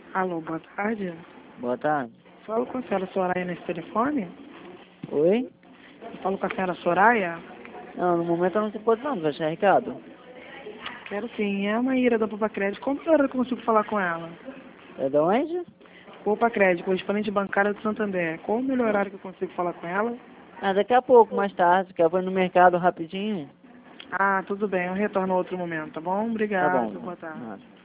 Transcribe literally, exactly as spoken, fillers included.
Alô, boa tarde. Boa tarde. Falo com a senhora Soraya nesse telefone? Oi? Falo com a senhora Soraya? Não, no momento eu não se pode não, vai deixar recado. Quero sim, é a Maíra da Poupa Crédito. Como que eu consigo falar com ela? É de onde? Poupa Crédito, correspondente bancária do Santander. Qual o melhor horário que eu consigo falar com ela? Ah, daqui a pouco, mais tarde, que eu vou no mercado rapidinho. Ah, tudo bem, eu retorno a outro momento, tá bom? Tá bom. Obrigado, boa tarde. Nada.